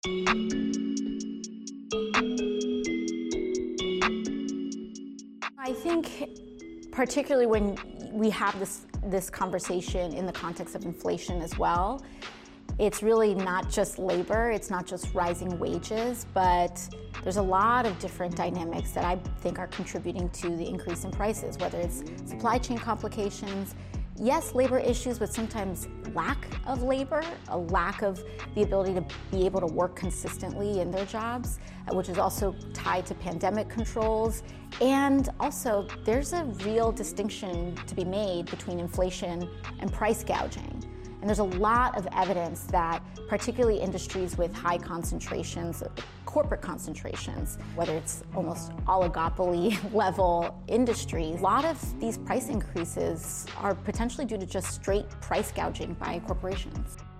I think particularly when we have this conversation in the context of inflation as well, it's really not just labor, it's not just rising wages, but there's a lot of different dynamics that I think are contributing to the increase in prices, whether it's supply chain complications, yes, labor issues, but sometimes lack of labor, a lack of the ability to be able to work consistently in their jobs, which is also tied to pandemic controls. And also, there's a real distinction to be made between inflation and price gouging. And there's a lot of evidence that particularly industries with high concentrations, corporate concentrations, whether it's almost oligopoly level industries, a lot of these price increases are potentially due to just straight price gouging by corporations.